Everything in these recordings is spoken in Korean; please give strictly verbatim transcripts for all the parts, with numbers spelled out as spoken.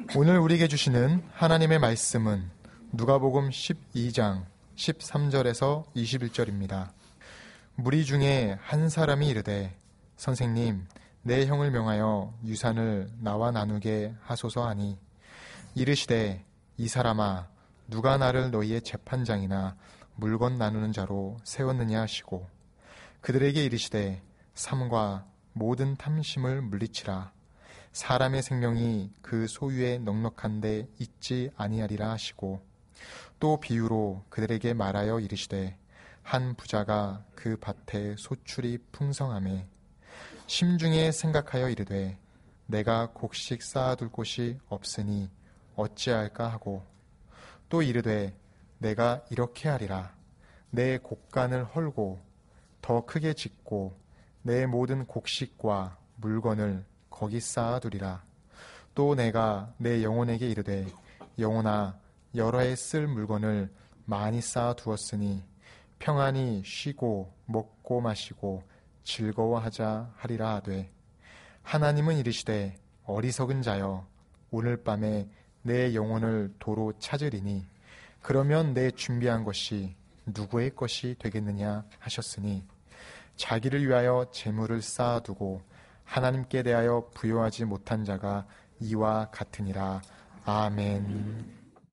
오늘 우리에게 주시는 하나님의 말씀은 누가복음 십이 장 십삼 절에서 이십일 절입니다. 무리 중에 한 사람이 이르되 선생님, 내 형을 명하여 유산을 나와 나누게 하소서 하니 이르시되 이 사람아, 누가 나를 너희의 재판장이나 물건 나누는 자로 세웠느냐 하시고 그들에게 이르시되 삼가 모든 탐심을 물리치라. 사람의 생명이 그 소유에 넉넉한데 있지 아니하리라 하시고 또 비유로 그들에게 말하여 이르시되 한 부자가 그 밭에 소출이 풍성하매 심중에 생각하여 이르되 내가 곡식 쌓아둘 곳이 없으니 어찌할까 하고 또 이르되 내가 이렇게 하리라. 내 곡간을 헐고 더 크게 짓고 내 모든 곡식과 물건을 거기 쌓아두리라. 또 내가 내 영혼에게 이르되 영혼아, 여러 해 쓸 물건을 많이 쌓아두었으니 평안히 쉬고 먹고 마시고 즐거워하자 하리라 하되 하나님은 이르시되 어리석은 자여, 오늘 밤에 내 영혼을 도로 찾으리니 그러면 내 준비한 것이 누구의 것이 되겠느냐 하셨으니 자기를 위하여 재물을 쌓아두고 하나님께 대하여 부요하지 못한 자가 이와 같으니라. 아멘.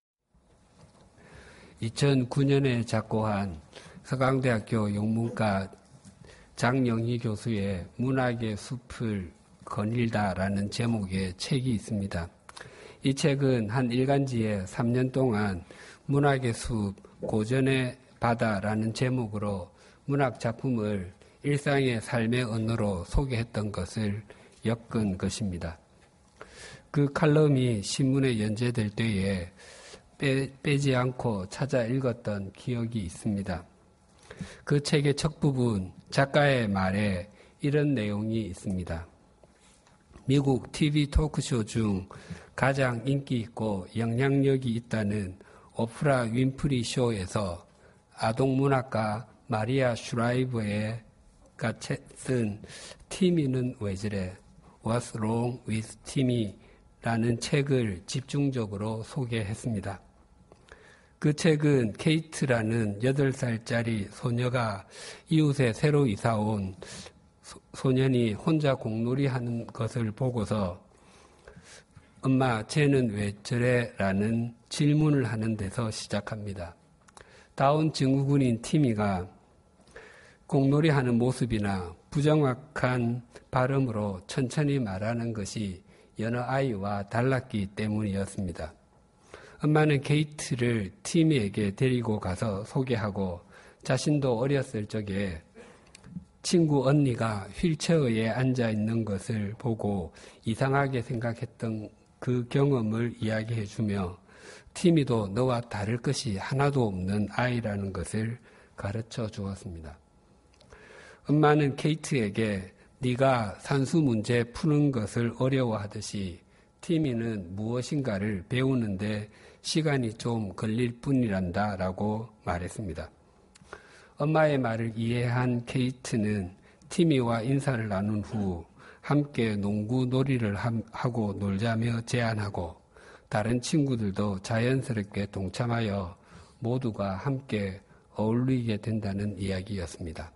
이천구 년에 작고한 서강대학교 영문과 장영희 교수의 문학의 숲을 거닐다라는 제목의 책이 있습니다. 이 책은 한 일간지에 삼 년 동안 문학의 숲, 고전의 바다라는 제목으로 문학 작품을 일상의 삶의 언어로 소개했던 것을 엮은 것입니다. 그 칼럼이 신문에 연재될 때에 빼, 빼지 않고 찾아 읽었던 기억이 있습니다. 그 책의 첫 부분, 작가의 말에 이런 내용이 있습니다. 미국 티비 토크쇼 중 가장 인기 있고 영향력이 있다는 오프라 윈프리 쇼에서 아동문학가 마리아 슈라이버의 가 쓴 티미는 왜 저래? What's Wrong with Timmy? 라는 책을 집중적으로 소개했습니다. 그 책은 케이트라는 여덟 살짜리 소녀가 이웃에 새로 이사온 소년이 혼자 공놀이 하는 것을 보고서 엄마, 쟤는 왜 저래? 라는 질문을 하는 데서 시작합니다. 다운 증후군인 티미가 공놀이하는 모습이나 부정확한 발음으로 천천히 말하는 것이 여느 아이와 달랐기 때문이었습니다. 엄마는 케이트를 티미에게 데리고 가서 소개하고 자신도 어렸을 적에 친구 언니가 휠체어에 앉아 있는 것을 보고 이상하게 생각했던 그 경험을 이야기해주며 티미도 너와 다를 것이 하나도 없는 아이라는 것을 가르쳐 주었습니다. 엄마는 케이트에게 네가 산수 문제 푸는 것을 어려워하듯이 티미는 무엇인가를 배우는데 시간이 좀 걸릴 뿐이란다 라고 말했습니다. 엄마의 말을 이해한 케이트는 티미와 인사를 나눈 후 함께 농구 놀이를 하고 놀자며 제안하고 다른 친구들도 자연스럽게 동참하여 모두가 함께 어울리게 된다는 이야기였습니다.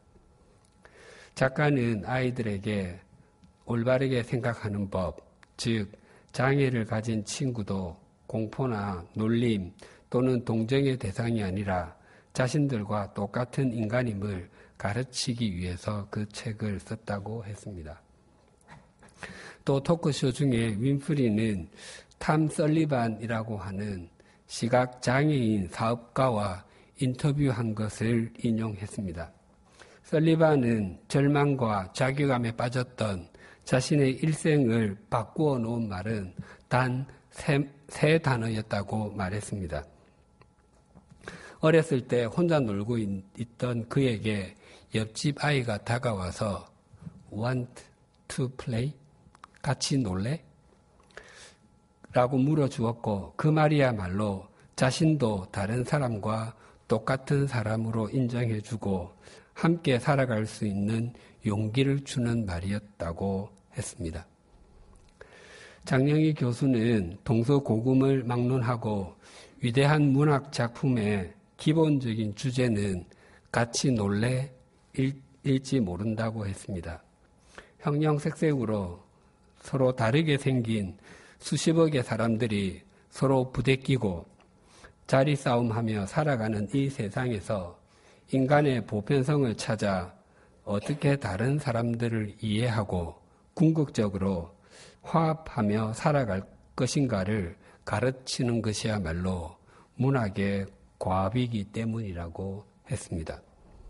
작가는 아이들에게 올바르게 생각하는 법, 즉 장애를 가진 친구도 공포나 놀림 또는 동정의 대상이 아니라 자신들과 똑같은 인간임을 가르치기 위해서 그 책을 썼다고 했습니다. 또 토크쇼 중에 윈프리는 탐 설리반이라고 하는 시각장애인 사업가와 인터뷰한 것을 인용했습니다. 설리반은 절망과 자괴감에 빠졌던 자신의 일생을 바꾸어 놓은 말은 단 세, 세 단어였다고 말했습니다. 어렸을 때 혼자 놀고 있던 그에게 옆집 아이가 다가와서 Want to play? 같이 놀래? 라고 물어주었고 그 말이야말로 자신도 다른 사람과 똑같은 사람으로 인정해주고 함께 살아갈 수 있는 용기를 주는 말이었다고 했습니다. 장영희 교수는 동서고금을 막론하고 위대한 문학 작품의 기본적인 주제는 같이 놀래 일지 모른다고 했습니다. 형형색색으로 서로 다르게 생긴 수십억의 사람들이 서로 부대끼고 자리 싸움하며 살아가는 이 세상에서 인간의 보편성을 찾아 어떻게 다른 사람들을 이해하고 궁극적으로 화합하며 살아갈 것인가를 가르치는 것이야말로 문학의 과업이기 때문이라고 했습니다.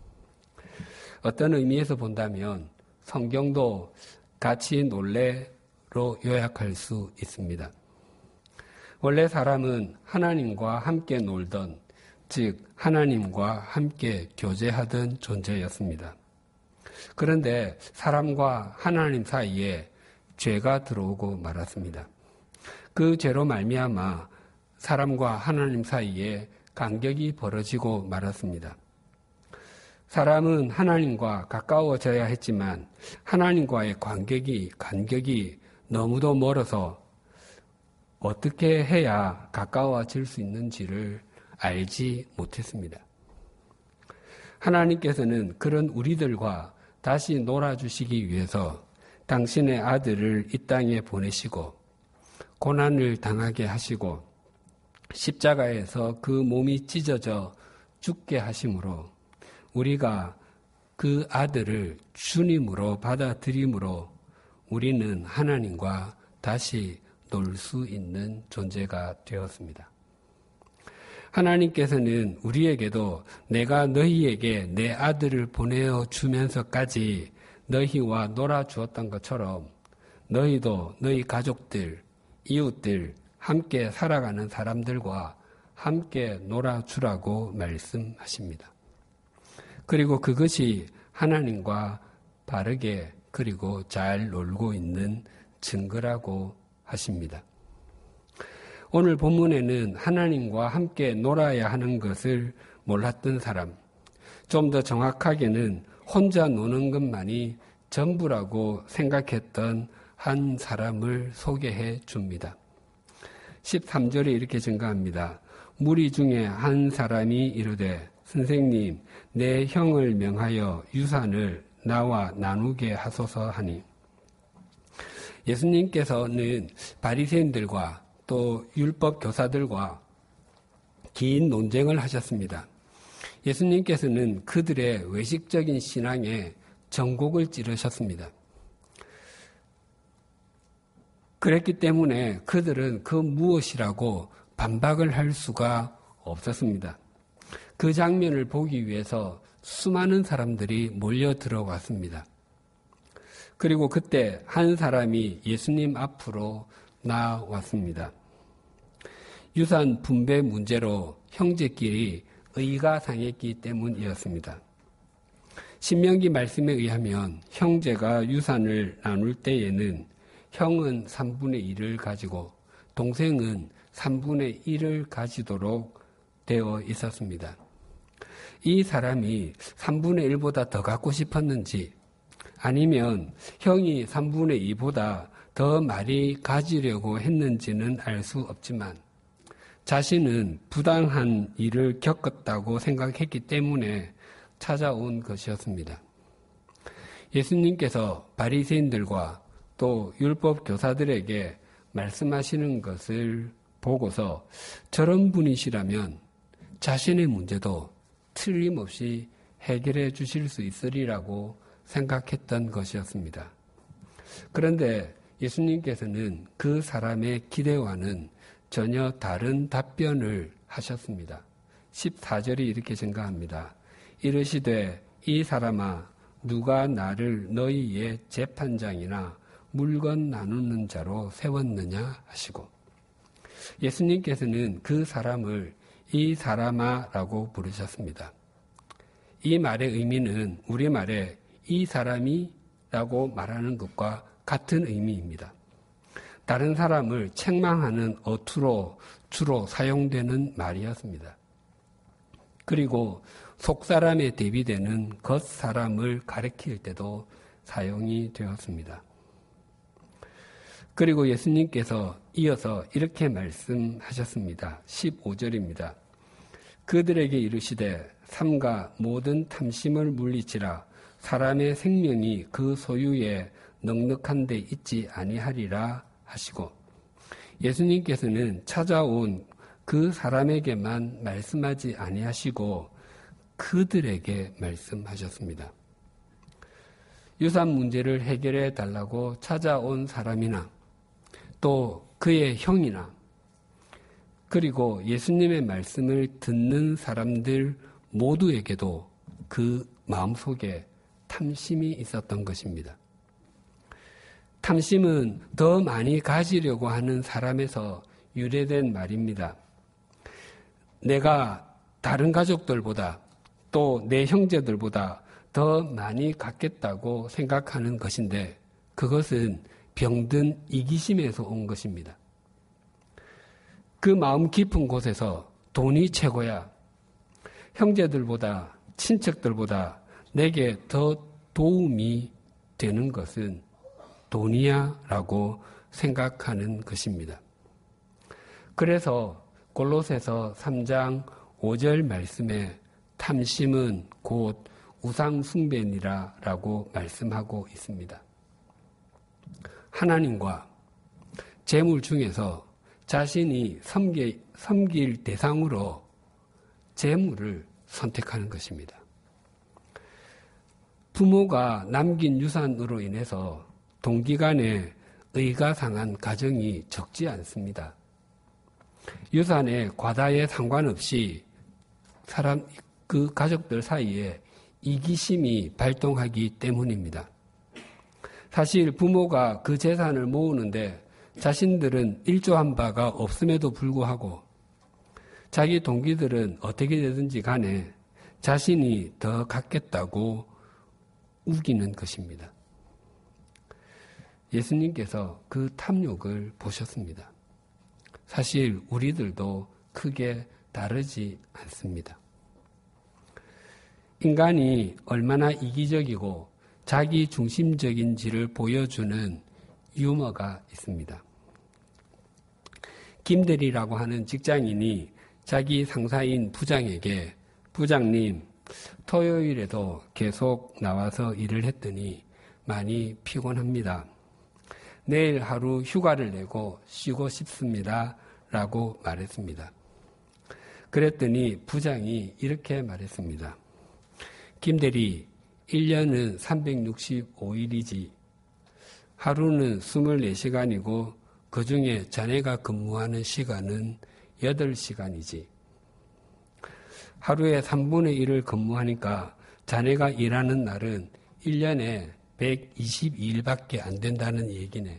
어떤 의미에서 본다면 성경도 같이 놀래로 요약할 수 있습니다. 원래 사람은 하나님과 함께 놀던, 즉 하나님과 함께 교제하던 존재였습니다. 그런데 사람과 하나님 사이에 죄가 들어오고 말았습니다. 그 죄로 말미암아 사람과 하나님 사이에 간격이 벌어지고 말았습니다. 사람은 하나님과 가까워져야 했지만 하나님과의 간격이, 간격이 너무도 멀어서 어떻게 해야 가까워질 수 있는지를 알지 못했습니다. 하나님께서는 그런 우리들과 다시 놀아주시기 위해서 당신의 아들을 이 땅에 보내시고 고난을 당하게 하시고 십자가에서 그 몸이 찢어져 죽게 하심으로 우리가 그 아들을 주님으로 받아들임으로 우리는 하나님과 다시 놀 수 있는 존재가 되었습니다. 하나님께서는 우리에게도 내가 너희에게 내 아들을 보내어 주면서까지 너희와 놀아주었던 것처럼 너희도 너희 가족들, 이웃들, 함께 살아가는 사람들과 함께 놀아주라고 말씀하십니다. 그리고 그것이 하나님과 바르게 그리고 잘 놀고 있는 증거라고 하십니다. 오늘 본문에는 하나님과 함께 놀아야 하는 것을 몰랐던 사람, 좀 더 정확하게는 혼자 노는 것만이 전부라고 생각했던 한 사람을 소개해 줍니다. 십삼 절에 이렇게 증가합니다. 무리 중에 한 사람이 이르되 선생님, 내 형을 명하여 유산을 나와 나누게 하소서 하니 예수님께서는 바리새인들과 또 율법 교사들과 긴 논쟁을 하셨습니다. 예수님께서는 그들의 외식적인 신앙에 전곡을 찌르셨습니다. 그랬기 때문에 그들은 그 무엇이라고 반박을 할 수가 없었습니다. 그 장면을 보기 위해서 수많은 사람들이 몰려 들어왔습니다. 그리고 그때 한 사람이 예수님 앞으로 나왔습니다. 유산 분배 문제로 형제끼리 의가 상했기 때문이었습니다. 신명기 말씀에 의하면 형제가 유산을 나눌 때에는 형은 삼분의 일을 가지고 동생은 삼분의 일을 가지도록 되어 있었습니다. 이 사람이 삼분의 일보다 더 갖고 싶었는지 아니면 형이 삼분의 이보다 더 많이 가지려고 했는지는 알 수 없지만 자신은 부당한 일을 겪었다고 생각했기 때문에 찾아온 것이었습니다. 예수님께서 바리새인들과 또 율법 교사들에게 말씀하시는 것을 보고서 저런 분이시라면 자신의 문제도 틀림없이 해결해 주실 수 있으리라고 생각했던 것이었습니다. 그런데 예수님께서는 그 사람의 기대와는 전혀 다른 답변을 하셨습니다. 십사 절이 이렇게 증가합니다. 이르시되 이 사람아 누가 나를 너희의 재판장이나 물건 나누는 자로 세웠느냐 하시고 예수님께서는 그 사람을 이 사람아라고 부르셨습니다. 이 말의 의미는 우리말에 이 사람이라고 말하는 것과 같은 의미입니다. 다른 사람을 책망하는 어투로 주로 사용되는 말이었습니다. 그리고 속사람에 대비되는 겉사람을 가리킬 때도 사용이 되었습니다. 그리고 예수님께서 이어서 이렇게 말씀하셨습니다. 십오 절입니다. 그들에게 이르시되 삼가 모든 탐심을 물리치라. 사람의 생명이 그 소유에 넉넉한 데 있지 아니하리라 하시고, 예수님께서는 찾아온 그 사람에게만 말씀하지 아니하시고 그들에게 말씀하셨습니다. 유산 문제를 해결해 달라고 찾아온 사람이나 또 그의 형이나 그리고 예수님의 말씀을 듣는 사람들 모두에게도 그 마음속에 탐심이 있었던 것입니다. 탐심은 더 많이 가지려고 하는 사람에서 유래된 말입니다. 내가 다른 가족들보다 또 내 형제들보다 더 많이 갖겠다고 생각하는 것인데, 그것은 병든 이기심에서 온 것입니다. 그 마음 깊은 곳에서 돈이 최고야, 형제들보다 친척들보다 내게 더 도움이 되는 것은 돈이야 라고 생각하는 것입니다. 그래서 골로새서 삼 장 오 절 말씀에 탐심은 곧 우상숭배니라 라고 말씀하고 있습니다. 하나님과 재물 중에서 자신이 섬기, 섬길 대상으로 재물을 선택하는 것입니다. 부모가 남긴 유산으로 인해서 동기간에 의가 상한 가정이 적지 않습니다. 유산의 과다에 상관없이 사람, 그 가족들 사이에 이기심이 발동하기 때문입니다. 사실 부모가 그 재산을 모으는데 자신들은 일조한 바가 없음에도 불구하고 자기 동기들은 어떻게 되든지 간에 자신이 더 갖겠다고 우기는 것입니다. 예수님께서 그 탐욕을 보셨습니다. 사실 우리들도 크게 다르지 않습니다. 인간이 얼마나 이기적이고 자기 중심적인지를 보여주는 유머가 있습니다. 김대리라고 하는 직장인이 자기 상사인 부장에게 부장님, 토요일에도 계속 나와서 일을 했더니 많이 피곤합니다. 내일 하루 휴가를 내고 쉬고 싶습니다. 라고 말했습니다. 그랬더니 부장이 이렇게 말했습니다. 김대리, 일 년은 삼백육십오 일이지. 하루는 이십사 시간이고 그 중에 자네가 근무하는 시간은 여덟 시간이지. 하루에 삼분의 일을 근무하니까 자네가 일하는 날은 일 년에 백이십이 일밖에 안 된다는 얘기네.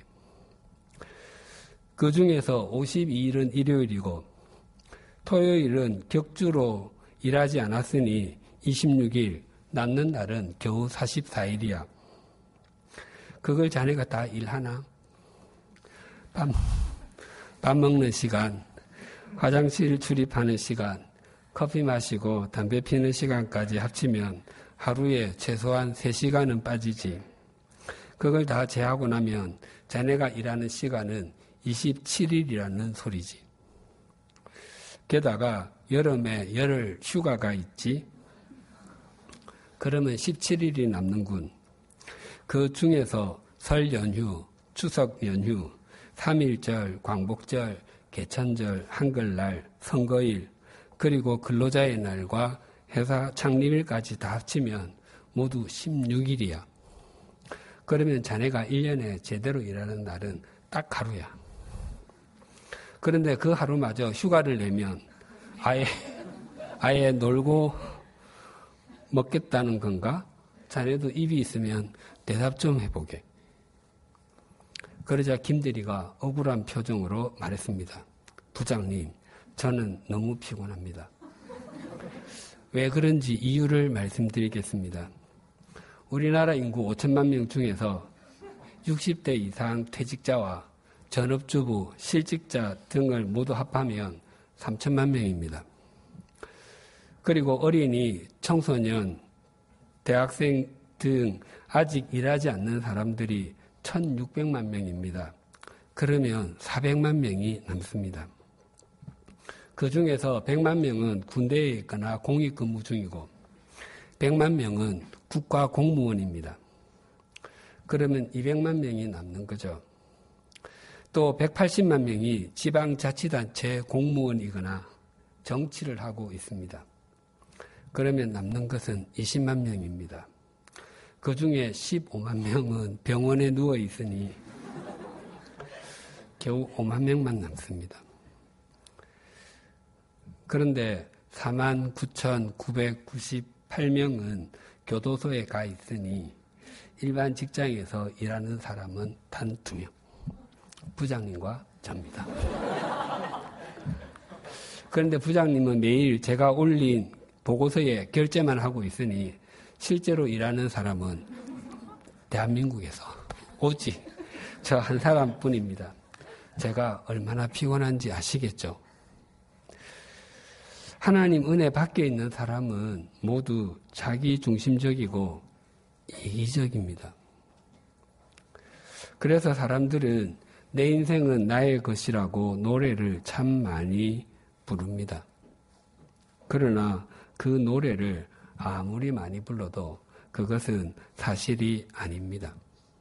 그 중에서 오십이 일은 일요일이고 토요일은 격주로 일하지 않았으니 이십육 일, 남는 날은 겨우 사십사 일이야. 그걸 자네가 다 일하나? 밥, 밥 먹는 시간, 화장실 출입하는 시간, 커피 마시고 담배 피는 시간까지 합치면 하루에 최소한 세 시간은 빠지지. 그걸 다 제하고 나면 자네가 일하는 시간은 이십칠 일이라는 소리지. 게다가 여름에 열흘 휴가가 있지. 그러면 십칠 일이 남는군. 그 중에서 설 연휴, 추석 연휴, 삼일절, 광복절, 개천절, 한글날, 선거일, 그리고 근로자의 날과 회사 창립일까지 다 합치면 모두 십육 일이야. 그러면 자네가 일 년에 제대로 일하는 날은 딱 하루야. 그런데 그 하루마저 휴가를 내면 아예, 아예 놀고 먹겠다는 건가? 자네도 입이 있으면 대답 좀 해보게. 그러자 김대리가 억울한 표정으로 말했습니다. 부장님, 저는 너무 피곤합니다. 왜 그런지 이유를 말씀드리겠습니다. 우리나라 인구 오천만 명 중에서 육십 대 이상 퇴직자와 전업주부, 실직자 등을 모두 합하면 삼천만 명입니다. 그리고 어린이, 청소년, 대학생 등 아직 일하지 않는 사람들이 천육백만 명입니다. 그러면 사백만 명이 남습니다. 그 중에서 백만 명은 군대에 있거나 공익근무 중이고 백만 명은 국가 공무원입니다. 그러면 이백만 명이 남는 거죠. 또 백팔십만 명이 지방자치단체 공무원이거나 정치를 하고 있습니다. 그러면 남는 것은 이십만 명입니다. 그 중에 십오만 명은 병원에 누워 있으니 겨우 오만 명만 남습니다. 그런데 사만 구천구백구십팔 명은 교도소에 가 있으니 일반 직장에서 일하는 사람은 단 두 명. 부장님과 저입니다. 그런데 부장님은 매일 제가 올린 보고서에 결제만 하고 있으니 실제로 일하는 사람은 대한민국에서 오직 저 한 사람뿐입니다. 제가 얼마나 피곤한지 아시겠죠? 하나님 은혜 밖에 있는 사람은 모두 자기 중심적이고 이기적입니다. 그래서 사람들은 내 인생은 나의 것이라고 노래를 참 많이 부릅니다. 그러나 그 노래를 아무리 많이 불러도 그것은 사실이 아닙니다.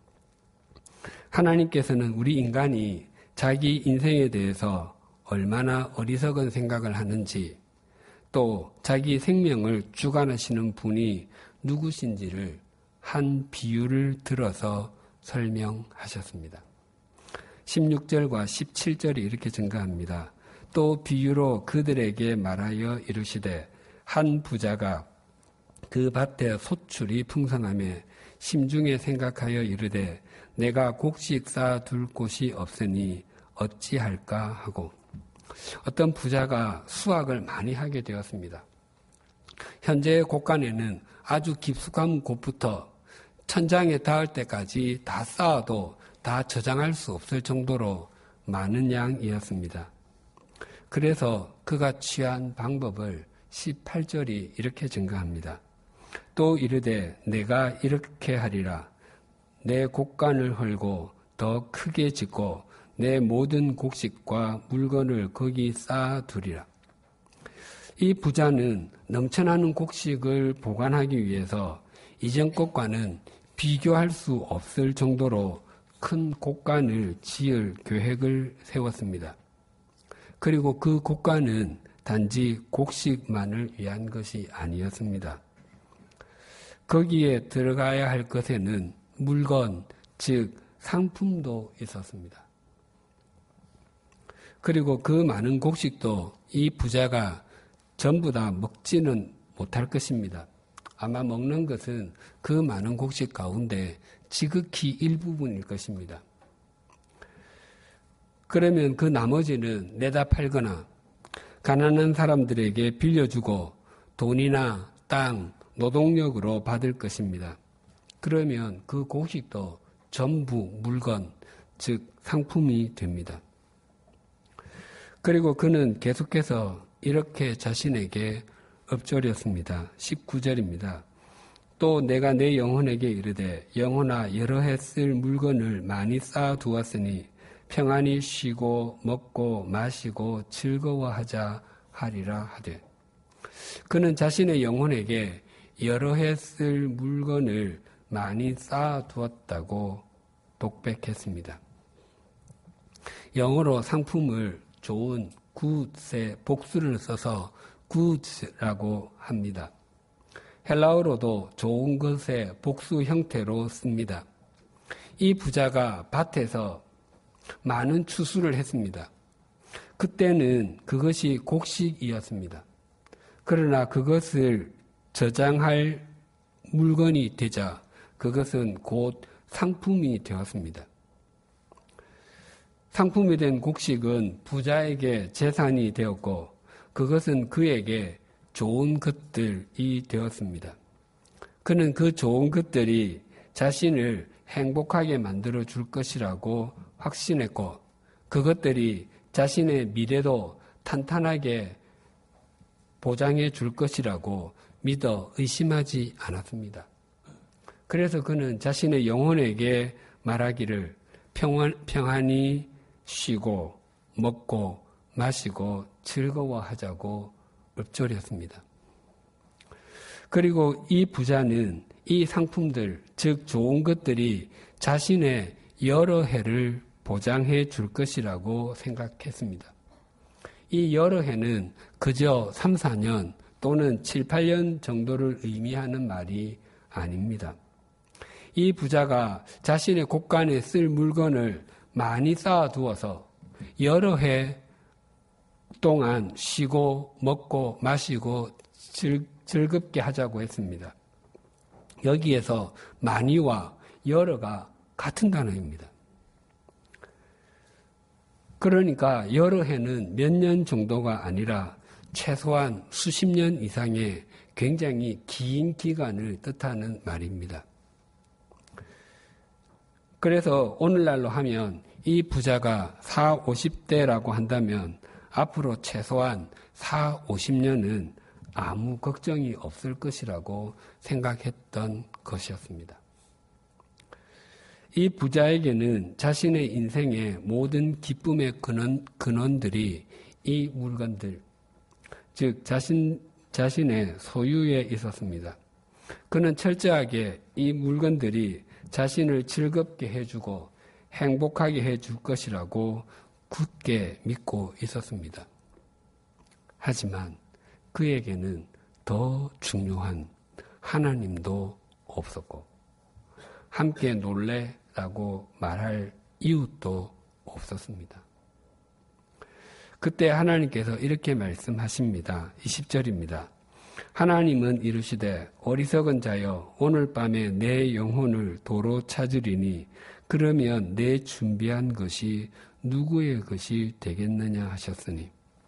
하나님께서는 우리 인간이 자기 인생에 대해서 얼마나 어리석은 생각을 하는지 또 자기 생명을 주관하시는 분이 누구신지를 한 비유를 들어서 설명하셨습니다. 십육 절과 십칠 절이 이렇게 증가합니다. 또 비유로 그들에게 말하여 이르시되 한 부자가 그 밭에 소출이 풍성하며 심중에 생각하여 이르되 내가 곡식 쌓아둘 곳이 없으니 어찌할까 하고 어떤 부자가 수확을 많이 하게 되었습니다. 현재의 곳간에는 아주 깊숙한 곳부터 천장에 닿을 때까지 다 쌓아도 다 저장할 수 없을 정도로 많은 양이었습니다. 그래서 그가 취한 방법을 십팔 절이 이렇게 증가합니다. 또 이르되 내가 이렇게 하리라. 내 곡간을 헐고 더 크게 짓고 내 모든 곡식과 물건을 거기 쌓아두리라. 이 부자는 넘쳐나는 곡식을 보관하기 위해서 이전 것과는 비교할 수 없을 정도로 큰 곡간을 지을 계획을 세웠습니다. 그리고 그 곡간은 단지 곡식만을 위한 것이 아니었습니다. 거기에 들어가야 할 것에는 물건, 즉 상품도 있었습니다. 그리고 그 많은 곡식도 이 부자가 전부 다 먹지는 못할 것입니다. 아마 먹는 것은 그 많은 곡식 가운데 지극히 일부분일 것입니다. 그러면 그 나머지는 내다 팔거나 가난한 사람들에게 빌려주고 돈이나 땅, 노동력으로 받을 것입니다. 그러면 그 곡식도 전부 물건, 즉 상품이 됩니다. 그리고 그는 계속해서 이렇게 자신에게 읊조렸습니다. 십구 절입니다. 또 내가 내 영혼에게 이르되 영혼아 여러 해 쓸 물건을 많이 쌓아두었으니 평안히 쉬고 먹고 마시고 즐거워하자 하리라 하되 그는 자신의 영혼에게 여러 해 쓸 물건을 많이 쌓아두었다고 독백했습니다. 영어로 상품을 좋은 굿의 복수를 써서 굿이라고 합니다. 헬라어로도 좋은 것의 복수 형태로 씁니다. 이 부자가 밭에서 많은 추수를 했습니다. 그때는 그것이 곡식이었습니다. 그러나 그것을 저장할 물건이 되자 그것은 곧 상품이 되었습니다. 상품이 된 곡식은 부자에게 재산이 되었고 그것은 그에게 좋은 것들이 되었습니다. 그는 그 좋은 것들이 자신을 행복하게 만들어 줄 것이라고 확신했고 그것들이 자신의 미래도 탄탄하게 보장해 줄 것이라고 믿어 의심하지 않았습니다. 그래서 그는 자신의 영혼에게 말하기를 평안, 평안히 쉬고 먹고 마시고 즐거워하자고 읊조렸습니다. 그리고 이 부자는 이 상품들, 즉 좋은 것들이 자신의 여러 해를 보장해 줄 것이라고 생각했습니다. 이 여러 해는 그저 삼, 사 년 또는 칠, 팔 년 정도를 의미하는 말이 아닙니다. 이 부자가 자신의 곳간에 쓸 물건을 많이 쌓아두어서 여러 해 동안 쉬고 먹고 마시고 즐, 즐겁게 하자고 했습니다. 여기에서 많이와 여러가 같은 단어입니다. 그러니까 여러 해는 몇 년 정도가 아니라 최소한 수십 년 이상의 굉장히 긴 기간을 뜻하는 말입니다. 그래서 오늘날로 하면 이 부자가 사, 오십 대라고 한다면 앞으로 최소한 사, 오십 년은 아무 걱정이 없을 것이라고 생각했던 것이었습니다. 이 부자에게는 자신의 인생의 모든 기쁨의 근원, 근원들이 이 물건들, 즉 자신, 자신의 소유에 있었습니다. 그는 철저하게 이 물건들이 자신을 즐겁게 해주고 행복하게 해줄 것이라고 굳게 믿고 있었습니다. 하지만 그에게는 더 중요한 하나님도 없었고 함께 놀래라고 말할 이웃도 없었습니다. 그때 하나님께서 이렇게 말씀하십니다. 이십 절입니다. 하나님은 이르시되 어리석은 자여 오늘 밤에 내 영혼을 도로 찾으리니 그러면 내 준비한 것이 누구의 것이 되겠느냐 하셨으니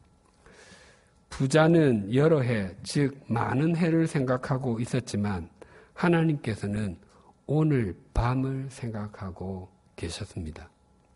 부자는 여러 해, 즉 많은 해를 생각하고 있었지만 하나님께서는 오늘 밤을 생각하고 계셨습니다.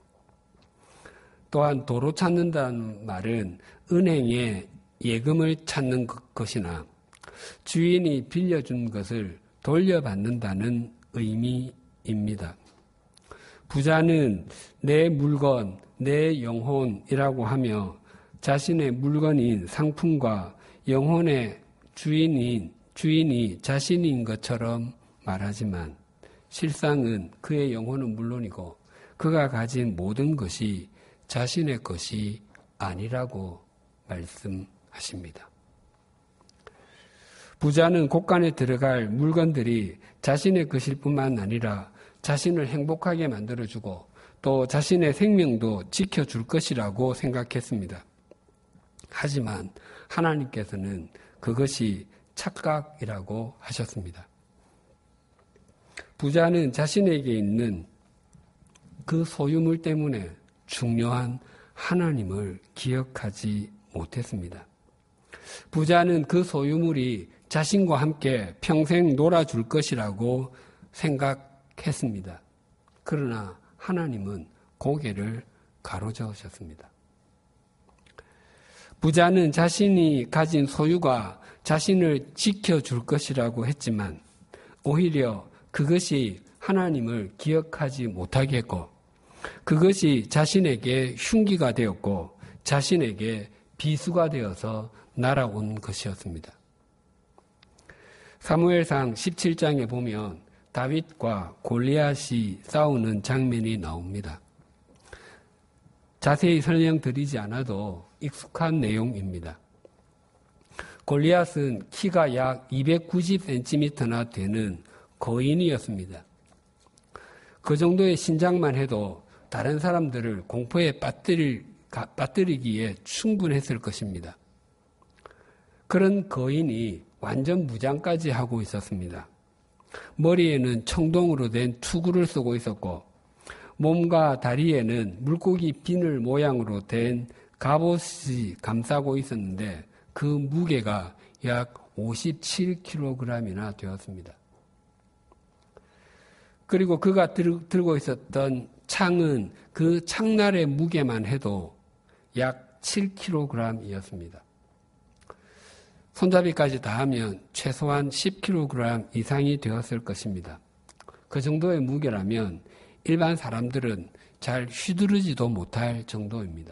또한 도로 찾는다는 말은 은행에 예금을 찾는 것이나 주인이 빌려준 것을 돌려받는다는 의미입니다. 부자는 내 물건, 내 영혼이라고 하며 자신의 물건인 상품과 영혼의 주인인, 주인이 자신인 것처럼 말하지만 실상은 그의 영혼은 물론이고 그가 가진 모든 것이 자신의 것이 아니라고 말씀하십니다. 부자는 곳간에 들어갈 물건들이 자신의 것일 뿐만 아니라 자신을 행복하게 만들어주고 또 자신의 생명도 지켜줄 것이라고 생각했습니다. 하지만 하나님께서는 그것이 착각이라고 하셨습니다. 부자는 자신에게 있는 그 소유물 때문에 중요한 하나님을 기억하지 못했습니다. 부자는 그 소유물이 자신과 함께 평생 놀아줄 것이라고 생각했습니다. 그러나 하나님은 고개를 가로저으셨습니다. 부자는 자신이 가진 소유가 자신을 지켜줄 것이라고 했지만 오히려 그것이 하나님을 기억하지 못하게 했고 그것이 자신에게 흉기가 되었고 자신에게 비수가 되어서 날아온 것이었습니다. 사무엘상 십칠 장에 보면 다윗과 골리앗이 싸우는 장면이 나옵니다. 자세히 설명드리지 않아도 익숙한 내용입니다. 골리앗은 키가 약 이백구십 센티미터나 되는 거인이었습니다. 그 정도의 신장만 해도 다른 사람들을 공포에 빠뜨릴, 빠뜨리기에 충분했을 것입니다. 그런 거인이 완전 무장까지 하고 있었습니다. 머리에는 청동으로 된 투구를 쓰고 있었고 몸과 다리에는 물고기 비늘 모양으로 된 갑옷이 감싸고 있었는데 그 무게가 약 오십칠 킬로그램이나 되었습니다. 그리고 그가 들, 들고 있었던 창은 그 창날의 무게만 해도 약 칠 킬로그램이었습니다. 손잡이까지 다 하면 최소한 십 킬로그램 이상이 되었을 것입니다. 그 정도의 무게라면 일반 사람들은 잘 휘두르지도 못할 정도입니다.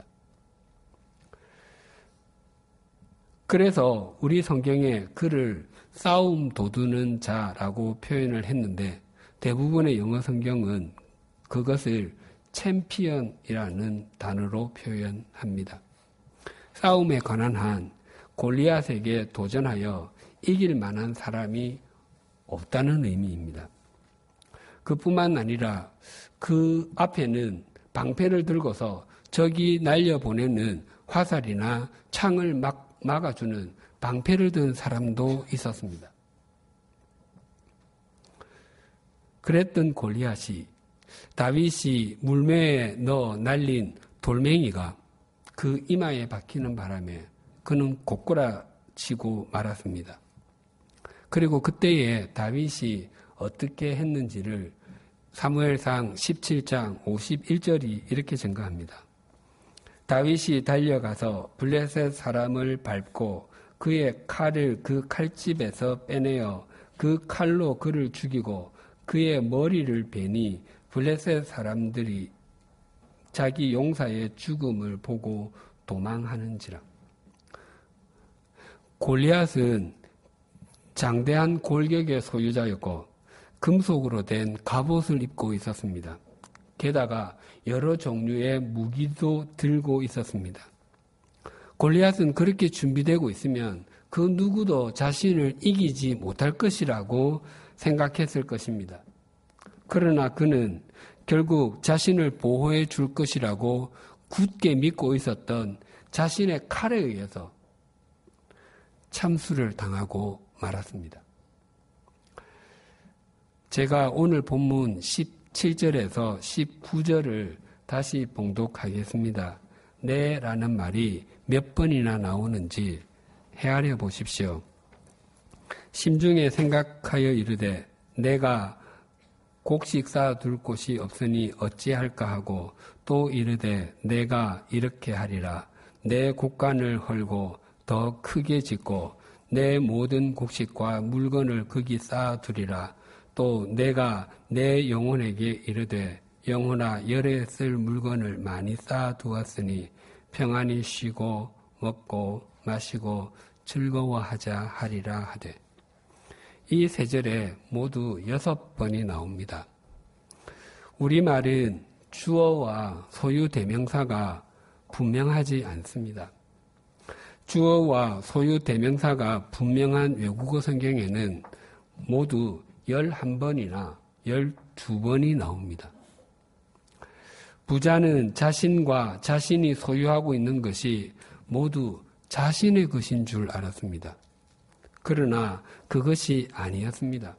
그래서 우리 성경에 그를 싸움 도두는 자라고 표현을 했는데 대부분의 영어 성경은 그것을 챔피언이라는 단어로 표현합니다. 싸움에 관한 한 골리앗에게 도전하여 이길 만한 사람이 없다는 의미입니다. 그뿐만 아니라 그 앞에는 방패를 들고서 적이 날려보내는 화살이나 창을 막, 막아주는 방패를 든 사람도 있었습니다. 그랬던 골리앗이 다윗이 물매에 넣어 날린 돌멩이가 그 이마에 박히는 바람에 그는 고꾸라지고 말았습니다. 그리고 그때에 다윗이 어떻게 했는지를 사무엘상 십칠 장 오십일 절이 이렇게 증가합니다. 다윗이 달려가서 블레셋 사람을 밟고 그의 칼을 그 칼집에서 빼내어 그 칼로 그를 죽이고 그의 머리를 베니 블레셋 사람들이 자기 용사의 죽음을 보고 도망하는지라. 골리앗은 장대한 골격의 소유자였고 금속으로 된 갑옷을 입고 있었습니다. 게다가 여러 종류의 무기도 들고 있었습니다. 골리앗은 그렇게 준비되고 있으면 그 누구도 자신을 이기지 못할 것이라고 생각했을 것입니다. 그러나 그는 결국 자신을 보호해 줄 것이라고 굳게 믿고 있었던 자신의 칼에 의해서 참수를 당하고 말았습니다. 제가 오늘 본문 십칠 절에서 십구 절을 다시 봉독하겠습니다. 네 라는 말이 몇 번이나 나오는지 헤아려 보십시오. 심중에 생각하여 이르되 내가 곡식 쌓아둘 곳이 없으니 어찌할까 하고 또 이르되 내가 이렇게 하리라. 내 곡간을 헐고 더 크게 짓고 내 모든 곡식과 물건을 거기 쌓아두리라. 또 내가 내 영혼에게 이르되 영혼아 열에 쓸 물건을 많이 쌓아두었으니 평안히 쉬고 먹고 마시고 즐거워하자 하리라 하되. 이 세 절에 모두 여섯 번이 나옵니다. 우리말은 주어와 소유 대명사가 분명하지 않습니다. 주어와 소유 대명사가 분명한 외국어 성경에는 모두 열한 번이나 열두 번이 나옵니다. 부자는 자신과 자신이 소유하고 있는 것이 모두 자신의 것인 줄 알았습니다. 그러나 그것이 아니었습니다.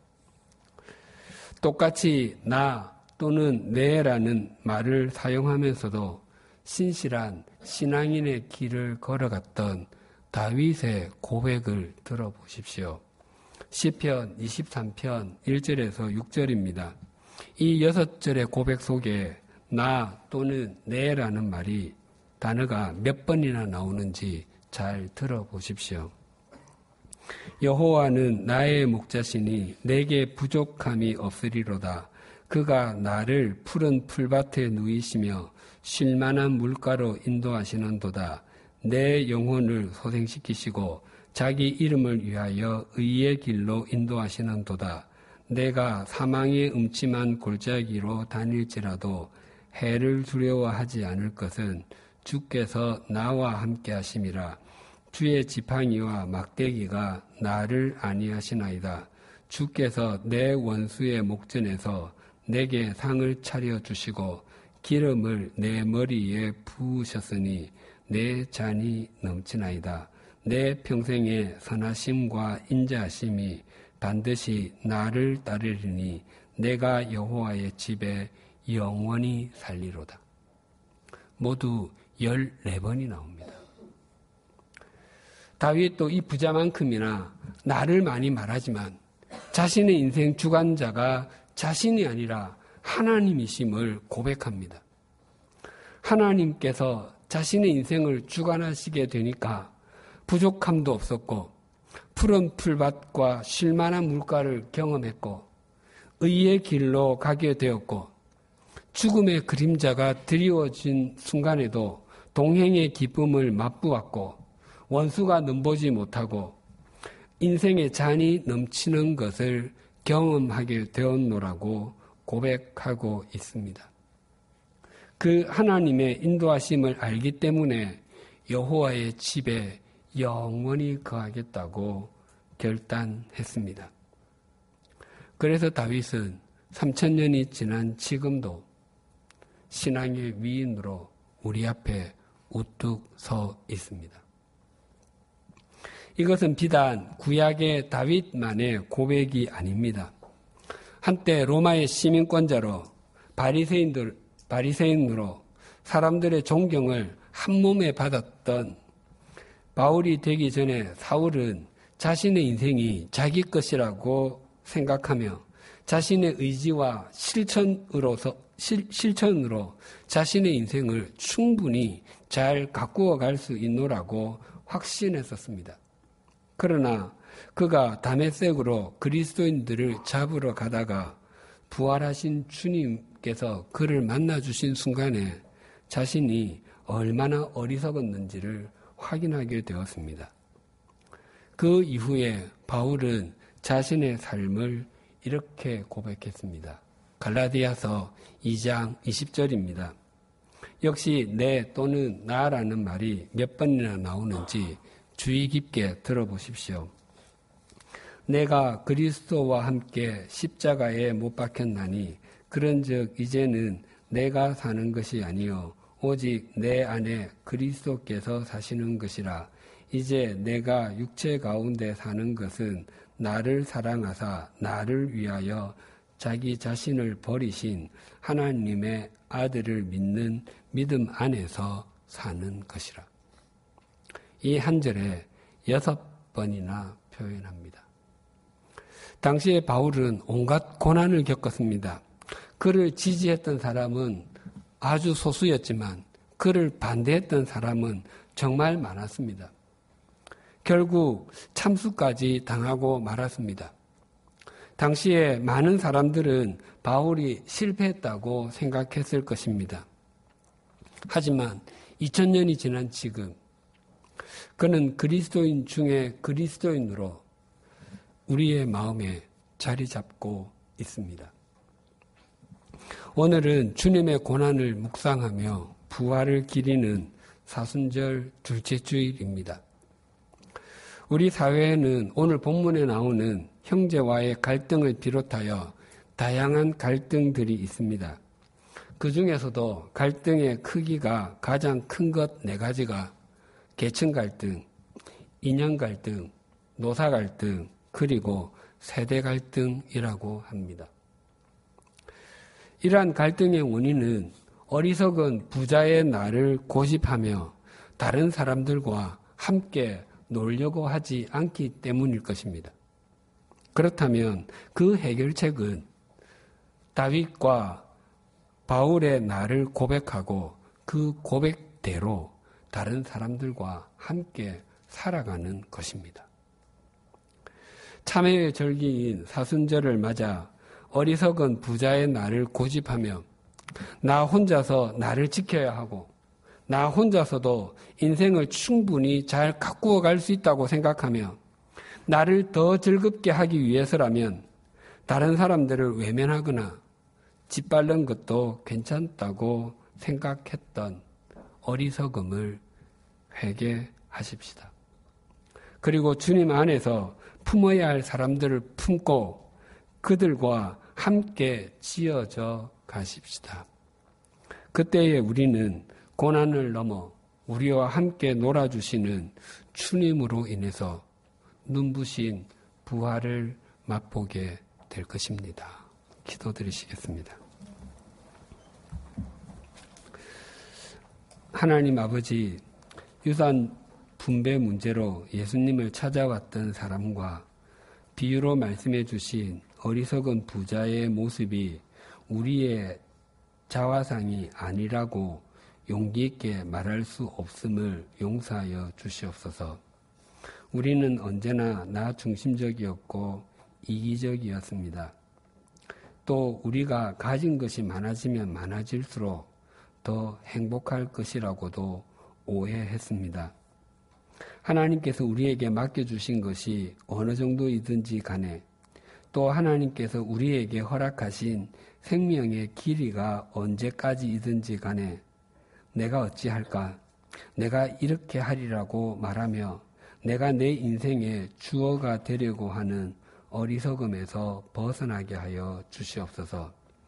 똑같이 나 또는 내라는 말을 사용하면서도 신실한 신앙인의 길을 걸어갔던 다윗의 고백을 들어보십시오. 시편 이십삼 편 일 절에서 육 절입니다. 이 여섯 절의 고백 속에 나 또는 내라는 말이 단어가 몇 번이나 나오는지 잘 들어보십시오. 여호와는 나의 목자시니 내게 부족함이 없으리로다. 그가 나를 푸른 풀밭에 누이시며 쉴만한 물가로 인도하시는도다. 내 영혼을 소생시키시고 자기 이름을 위하여 의의 길로 인도하시는도다. 내가 사망의 음침한 골짜기로 다닐지라도 해를 두려워하지 않을 것은 주께서 나와 함께 하심이라. 주의 지팡이와 막대기가 나를 안위하시나이다. 주께서 내 원수의 목전에서 내게 상을 차려주시고 기름을 내 머리에 부으셨으니 내 잔이 넘치나이다. 내 평생의 선하심과 인자하심이 반드시 나를 따르리니 내가 여호와의 집에 영원히 살리로다. 모두 열네 번이 나옵니다. 다윗도 이 부자만큼이나 나를 많이 말하지만 자신의 인생 주관자가 자신이 아니라 하나님이심을 고백합니다. 하나님께서 자신의 인생을 주관하시게 되니까 부족함도 없었고 푸른 풀밭과 쉴만한 물가를 경험했고 의의 길로 가게 되었고 죽음의 그림자가 드리워진 순간에도 동행의 기쁨을 맛보았고 원수가 넘보지 못하고 인생의 잔이 넘치는 것을 경험하게 되었노라고 고백하고 있습니다. 그 하나님의 인도하심을 알기 때문에 여호와의 집에 영원히 거하겠다고 결단했습니다. 그래서 다윗은 삼천 년이 지난 지금도 신앙의 위인으로 우리 앞에 우뚝 서 있습니다. 이것은 비단 구약의 다윗만의 고백이 아닙니다. 한때 로마의 시민권자로 바리새인들, 바리새인으로 사람들의 존경을 한몸에 받았던 바울이 되기 전에 사울은 자신의 인생이 자기 것이라고 생각하며 자신의 의지와 실천으로서, 실, 실천으로 자신의 인생을 충분히 잘 가꾸어 갈 수 있노라고 확신했었습니다. 그러나 그가 다메섹으로 그리스도인들을 잡으러 가다가 부활하신 주님께서 그를 만나주신 순간에 자신이 얼마나 어리석었는지를 확인하게 되었습니다. 그 이후에 바울은 자신의 삶을 이렇게 고백했습니다. 갈라디아서 이 장 이십 절입니다. 역시 내 또는 나라는 말이 몇 번이나 나오는지 주의 깊게 들어보십시오. 내가 그리스도와 함께 십자가에 못 박혔나니 그런즉 이제는 내가 사는 것이 아니요 오직 내 안에 그리스도께서 사시는 것이라. 이제 내가 육체 가운데 사는 것은 나를 사랑하사 나를 위하여 자기 자신을 버리신 하나님의 아들을 믿는 믿음 안에서 사는 것이라. 이 한 절에 여섯 번이나 표현합니다. 당시에 바울은 온갖 고난을 겪었습니다. 그를 지지했던 사람은 아주 소수였지만 그를 반대했던 사람은 정말 많았습니다. 결국 참수까지 당하고 말았습니다. 당시에 많은 사람들은 바울이 실패했다고 생각했을 것입니다. 하지만 이천 년이 지난 지금 그는 그리스도인 중에 그리스도인으로 우리의 마음에 자리 잡고 있습니다. 오늘은 주님의 고난을 묵상하며 부활을 기리는 사순절 둘째 주일입니다. 우리 사회에는 오늘 본문에 나오는 형제와의 갈등을 비롯하여 다양한 갈등들이 있습니다. 그 중에서도 갈등의 크기가 가장 큰 것 네 가지가 계층 갈등, 인연 갈등, 노사 갈등, 그리고 세대 갈등이라고 합니다. 이러한 갈등의 원인은 어리석은 부자의 날을 고집하며 다른 사람들과 함께 놀려고 하지 않기 때문일 것입니다. 그렇다면 그 해결책은 다윗과 바울의 날을 고백하고 그 고백대로 다른 사람들과 함께 살아가는 것입니다. 참회의 절기인 사순절을 맞아 어리석은 부자의 날을 고집하며 나 혼자서 나를 지켜야 하고 나 혼자서도 인생을 충분히 잘 가꾸어 갈 수 있다고 생각하며 나를 더 즐겁게 하기 위해서라면 다른 사람들을 외면하거나 짓밟는 것도 괜찮다고 생각했던 어리석음을 회개하십시다. 그리고 주님 안에서 품어야 할 사람들을 품고 그들과 함께 지어져 가십시다. 그때에 우리는 고난을 넘어 우리와 함께 놀아주시는 주님으로 인해서 눈부신 부활을 맛보게 될 것입니다. 기도드리시겠습니다. 하나님 아버지, 유산 분배 문제로 예수님을 찾아왔던 사람과 비유로 말씀해 주신 어리석은 부자의 모습이 우리의 자화상이 아니라고 용기 있게 말할 수 없음을 용서하여 주시옵소서. 우리는 언제나 나 중심적이었고 이기적이었습니다. 또 우리가 가진 것이 많아지면 많아질수록 더 행복할 것이라고도 오해했습니다. 하나님께서 우리에게 맡겨주신 것이 어느 정도이든지 간에 또 하나님께서 우리에게 허락하신 생명의 길이가 언제까지이든지 간에 내가 어찌할까? 내가 이렇게 하리라고 말하며 내가 내 인생의 주어가 되려고 하는 어리석음에서 벗어나게 하여 주시옵소서.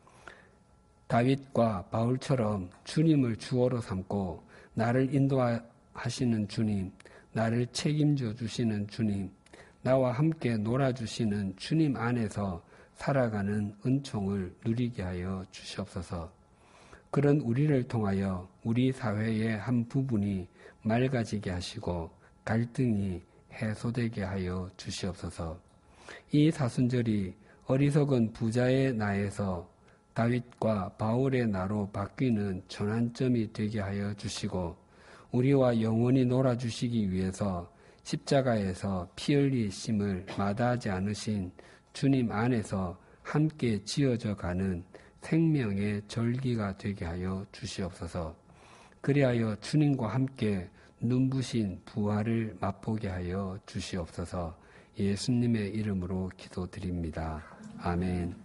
다윗과 바울처럼 주님을 주어로 삼고 나를 인도하시는 주님, 나를 책임져 주시는 주님, 나와 함께 놀아주시는 주님 안에서 살아가는 은총을 누리게 하여 주시옵소서. 그런 우리를 통하여 우리 사회의 한 부분이 맑아지게 하시고 갈등이 해소되게 하여 주시옵소서. 이 사순절이 어리석은 부자의 나에서 다윗과 바울의 나로 바뀌는 전환점이 되게 하여 주시고 우리와 영원히 놀아주시기 위해서 십자가에서 피 흘리심을 마다하지 않으신 주님 안에서 함께 지어져 가는 생명의 절기가 되게 하여 주시옵소서. 그리하여 주님과 함께 눈부신 부활을 맛보게 하여 주시옵소서. 예수님의 이름으로 기도드립니다. 아멘.